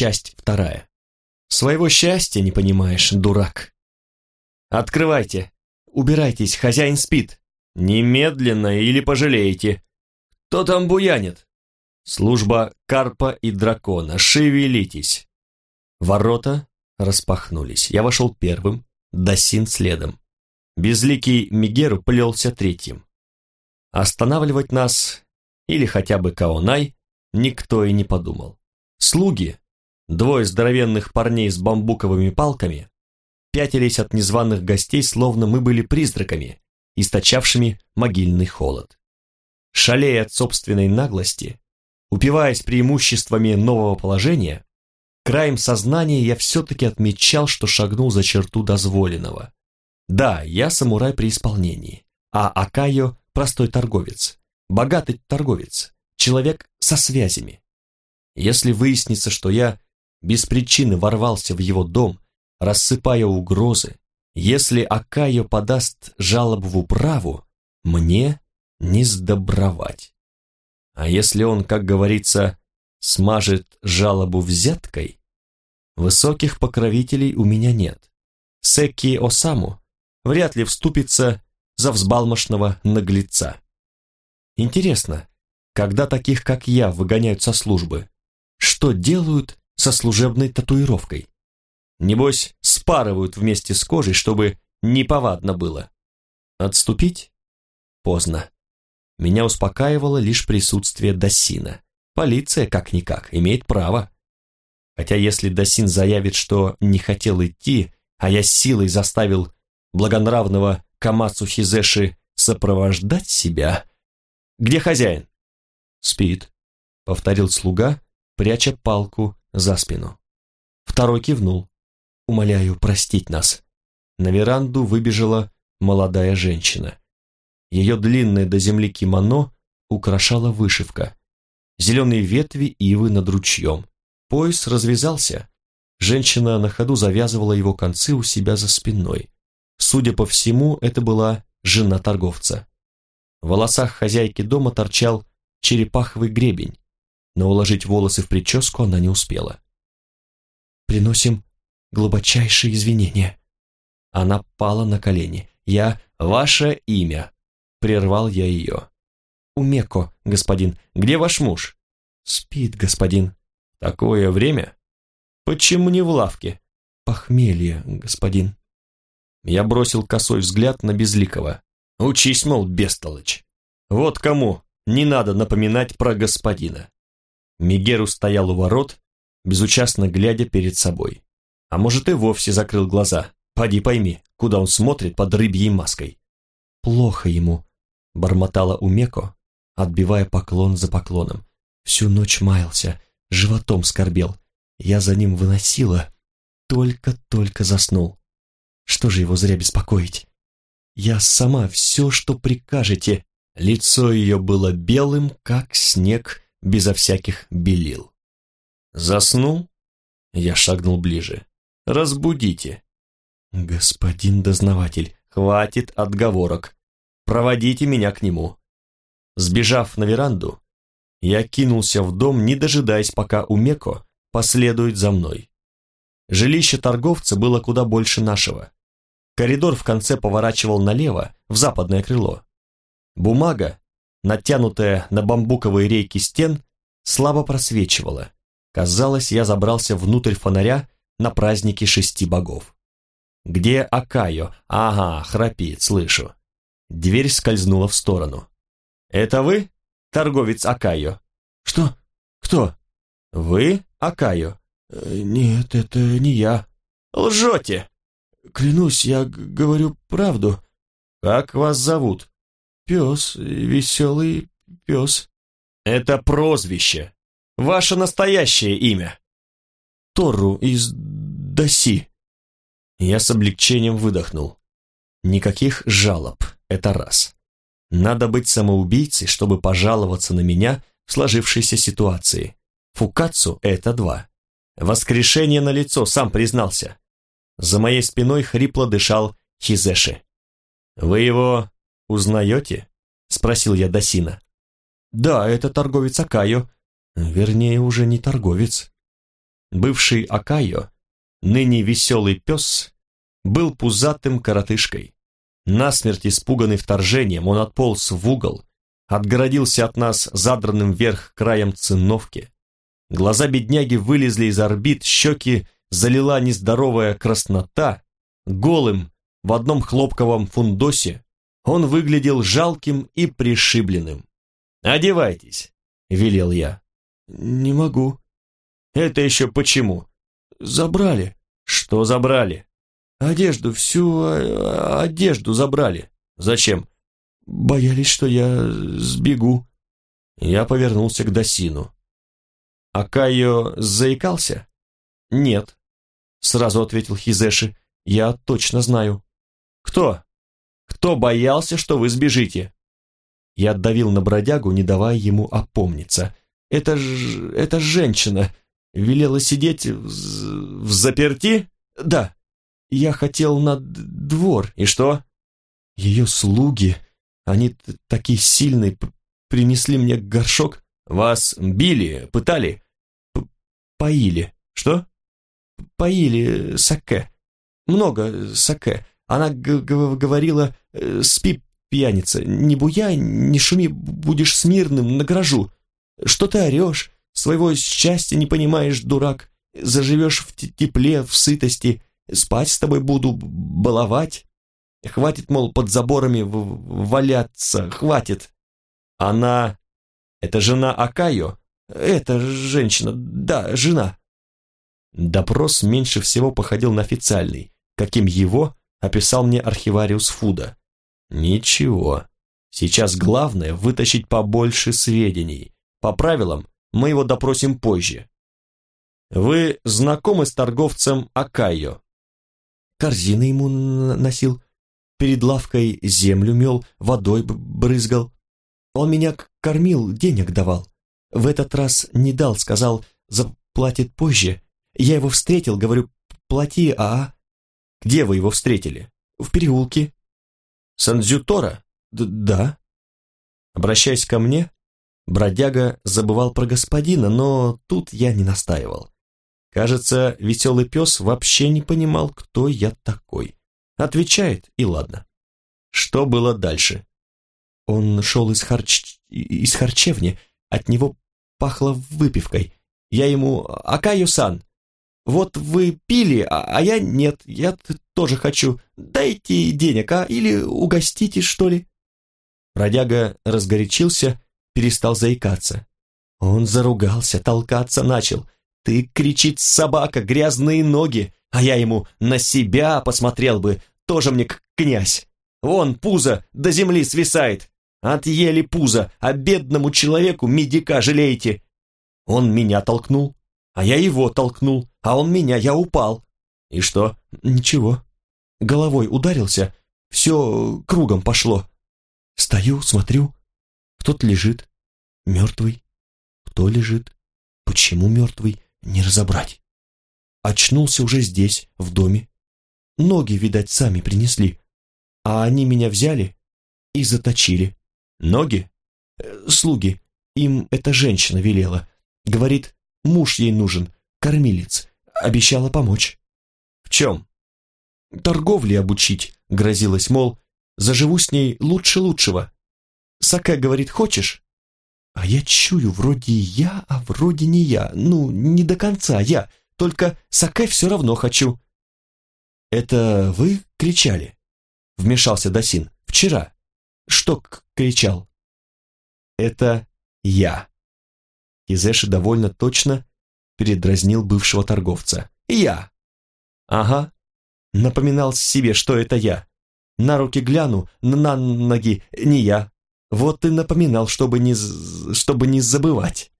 Часть 2. Своего счастья не понимаешь, дурак. Открывайте. Убирайтесь, хозяин спит. Немедленно или пожалеете. Кто там буянит? Служба Карпа и Дракона. Шевелитесь. Ворота распахнулись. Я вошел первым, Дасин следом. Безликий Мегеру плелся третьим. Останавливать нас, или хотя бы Каонай, никто и не подумал. Слуги, двое здоровенных парней с бамбуковыми палками, пятились от незваных гостей, словно мы были призраками, источавшими могильный холод. Шалея от собственной наглости, упиваясь преимуществами нового положения, краем сознания я все-таки отмечал, что шагнул за черту дозволенного. Да, я самурай при исполнении, а Акайо – простой торговец, богатый торговец, человек со связями. Если выяснится, что я без причины ворвался в его дом, рассыпая угрозы, если Акайо подаст жалобу в управу, мне не сдобровать. А если он, как говорится, смажет жалобу взяткой, высоких покровителей у меня нет. Секки Осаму вряд ли вступится за взбалмошного наглеца. Интересно, когда таких, как я, выгоняют со службы, что делают со служебной татуировкой? Небось, спарывают вместе с кожей, чтобы неповадно было. Отступить? Поздно. Меня успокаивало лишь присутствие Дасина. Полиция, как-никак, имеет право. Хотя если Дасин заявит, что не хотел идти, а я силой заставил благонравного Камацу Хизеши сопровождать себя... Где хозяин? Спит, повторил слуга, пряча палку за спину. Второй кивнул. Умоляю простить нас. На веранду выбежала молодая женщина. Ее длинное до земли кимоно украшала вышивка. Зеленые ветви ивы над ручьем. Пояс развязался. Женщина на ходу завязывала его концы у себя за спиной. Судя по всему, это была жена торговца. В волосах хозяйки дома торчал черепаховый гребень, но уложить волосы в прическу она не успела. «Приносим глубочайшие извинения». Она пала на колени. «Ваше имя?» Прервал я ее. «Умеко, господин. Где ваш муж?» «Спит, господин». «Такое время? Почему не в лавке?» «Похмелье, господин». Я бросил косой взгляд на Безликого. «Учись, мол, бестолочь. Вот кому не надо напоминать про господина». Мегеру стоял у ворот, безучастно глядя перед собой. А может, и вовсе закрыл глаза. Поди пойми, куда он смотрит под рыбьей маской. «Плохо ему», — бормотала Умеко, отбивая поклон за поклоном. «Всю ночь маялся, животом скорбел. Я за ним выносила, только-только заснул. Что же его зря беспокоить? Я сама все, что прикажете». Лицо ее было белым, как снег, безо всяких белил. «Заснул?» Я шагнул ближе. «Разбудите». «Господин дознаватель, хватит отговорок. Проводите меня к нему». Сбежав на веранду, я кинулся в дом, не дожидаясь, пока Умеко последует за мной. Жилище торговца было куда больше нашего. Коридор в конце поворачивал налево, в западное крыло. Бумага, натянутая на бамбуковые рейки стен, слабо просвечивала. Казалось, я забрался внутрь фонаря на празднике 6 богов. «Где Акайо?» «Ага, храпит, слышу». Дверь скользнула в сторону. «Это вы, торговец Акайо?» «Что? Кто?» «Вы Акайо?» «Нет, это не я». «Лжете!» «Клянусь, я говорю правду». «Как вас зовут?» «Пес, веселый пес». «Это прозвище. Ваше настоящее имя?» «Торру из Даси». Я с облегчением выдохнул. Никаких жалоб, это раз. Надо быть самоубийцей, чтобы пожаловаться на меня в сложившейся ситуации. Фукацу – это 2. Воскрешение налицо, сам признался. За моей спиной хрипло дышал Хизеши. «Вы его узнаете?» – спросил я Дасина. «Да, это торговец Акайо. Вернее, уже не торговец». Бывший Акайо, ныне веселый пес, был пузатым коротышкой. Насмерть испуганный вторжением, он отполз в угол, отгородился от нас задранным вверх краем циновки. Глаза бедняги вылезли из орбит, щеки залила нездоровая краснота. Голым, в одном хлопковом фундосе, он выглядел жалким и пришибленным. «Одевайтесь», — велел я. «Не могу». «Это еще почему?» «Забрали». «Что забрали?» «Одежду, всю одежду забрали». «Зачем?» «Боялись, что я сбегу». Я повернулся к Досину. «Акайо заикался?» «Нет», — сразу ответил Хизеши. «Я точно знаю». «Кто? Кто боялся, что вы сбежите?» Я давил на бродягу, не давая ему опомниться. «Это женщина велела сидеть в заперти?» «Да. Я хотел на двор». «И что?» «Ее слуги, они такие сильные, принесли мне горшок». «Вас били, пытали?» «Поили». «Что?» «Поили саке. Много саке. Она говорила, спи, пьяница, не буяй, не шуми, будешь смирным, награжу. Что ты орешь, своего счастья не понимаешь, дурак, заживешь в тепле, в сытости, спать с тобой буду, баловать. Хватит, мол, под заборами валяться, хватит». «Она... это жена Акайо?» «Это женщина, да, жена». Допрос меньше всего походил на официальный, каким его описал мне архивариус Фуда. Ничего. Сейчас главное вытащить побольше сведений. По правилам, мы его допросим позже. Вы знакомы с торговцем Акайо? Корзины ему носил, перед лавкой землю мел, водой брызгал. Он меня кормил, денег давал. В этот раз не дал, сказал, заплатит позже. Я его встретил, говорю, плати, Где вы его встретили? В переулке. Сандзютора? Да. Обращаясь ко мне, бродяга забывал про господина, но тут я не настаивал. Кажется, веселый пес вообще не понимал, кто я такой. Отвечает, и ладно. Что было дальше? Он шел из харчевни, от него пахло выпивкой. Я ему, Акайо-сан, вот вы пили, а я нет, я тоже хочу. Дайте денег, или угостите, что ли? Бродяга разгорячился, перестал заикаться. Он заругался, толкаться начал. «Ты, кричит собака, грязные ноги!» А я ему, на себя посмотрел бы, тоже мне князь. Вон пузо до земли свисает. Отъели пузо, а бедному человеку медика жалеете. Он меня толкнул, а я его толкнул, а он меня, я упал. И что? Ничего. Головой ударился, все кругом пошло. Стою, смотрю, кто-то лежит, мертвый. Кто лежит? Почему мертвый? Не разобрать. Очнулся уже здесь, в доме. Ноги, видать, сами принесли. А они меня взяли и заточили. Ноги? Слуги. Им эта женщина велела. Говорит, муж ей нужен, кормилец. Обещала помочь. В чем? Торговле обучить, грозилась, мол, заживу с ней лучше лучшего. Саке говорит, хочешь? А я чую, вроде я, а вроде не я. Ну, не до конца я, только саке все равно хочу. Это вы кричали? Вмешался Досин. Вчера. Что кричал? Это я. Хизеши довольно точно передразнил бывшего торговца. Я. Ага. Напоминал себе, что это я. На руки гляну, на ноги не я. Вот и напоминал, чтобы не забывать.